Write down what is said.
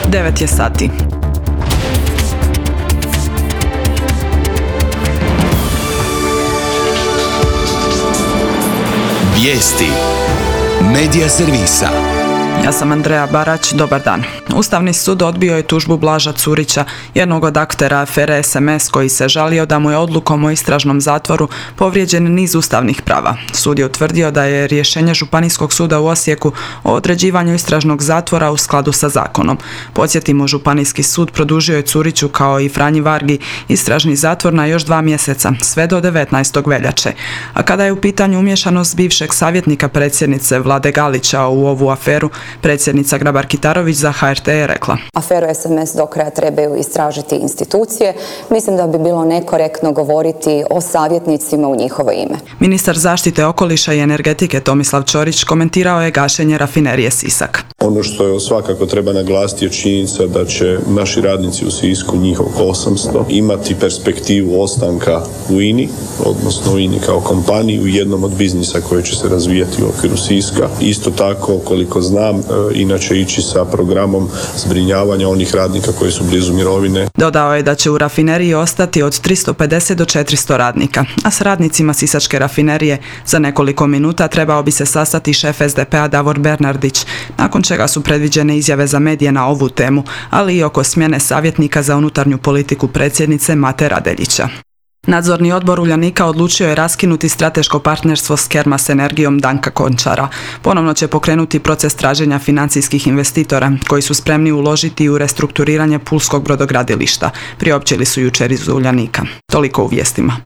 9 je sati. Vijesti Medija servisa. Ja sam Andreja Barać, dobar dan. Ustavni sud odbio je tužbu Blaža Curića, jednog od aktera afere SMS, koji se žalio da mu je odlukom o istražnom zatvoru povrijeđen niz ustavnih prava. Sud je utvrdio da je rješenje Županijskog suda u Osijeku o određivanju istražnog zatvora u skladu sa zakonom. Podsjetimo, Županijski sud produžio je Curiću kao i Franji Vargi istražni zatvor na još 2 mjeseca, sve do 19. veljače. A kada je u pitanju umješanost bivšeg savjetnika predsjednice Vlade Galića u ovu aferu, predsjednica Grabar-Kitarović za HRT je rekla: Aferu SMS do kraja trebaju istražiti institucije. Mislim da bi bilo nekorektno govoriti o savjetnicima u njihovo ime. Ministar zaštite okoliša i energetike Tomislav Ćorić komentirao je gašenje rafinerije Sisak. Ono što svakako treba naglasiti je činjenica da će naši radnici u Sisku, njih oko 800, imati perspektivu ostanka u INI, odnosno u INI kao kompaniji, u jednom od biznisa koje će se razvijati u okviru Siska. Isto tako, koliko znam, inače ići sa programom zbrinjavanja onih radnika koji su blizu mirovine. Dodao je da će u rafineriji ostati od 350 do 400 radnika, a s radnicima sisačke rafinerije za nekoliko minuta trebao bi se sastati šef SDP-a Davor Bernardić, nakon čega su predviđene izjave za medije na ovu temu, ali i oko smjene savjetnika za unutarnju politiku predsjednice Mate Radeljića. Nadzorni odbor Uljanika odlučio je raskinuti strateško partnerstvo s Kermas Energijom Danka Končara. Ponovno će pokrenuti proces traženja financijskih investitora koji su spremni uložiti u restrukturiranje pulskog brodogradilišta, priopćili su jučer iz Uljanika. Toliko u vijestima.